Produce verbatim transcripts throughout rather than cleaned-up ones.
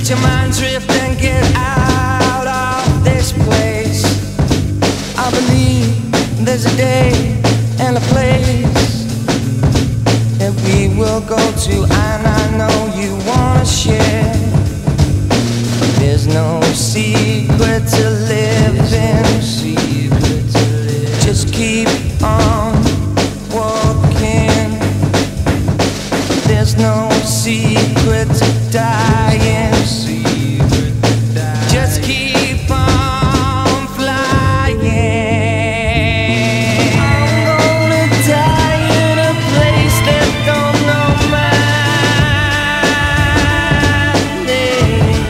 Let your mind drift and get out of this place. I believe there's a day and a place that we will go to, and I know you wanna share. There's no secret to living. Just keep on walking. There's no secret to dying. Just keep on flying. I'm gonna die in a place that don't know my name.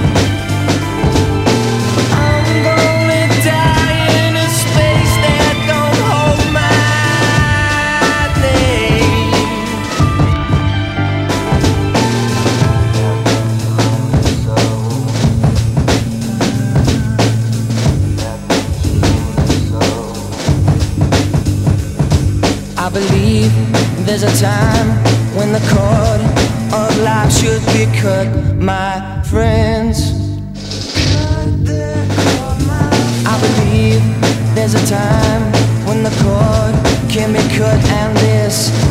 I'm gonna die in a space that don't hold my name. I believe there's a time when the cord of life should be cut, my friends. I believe there's a time when the cord can be cut, and this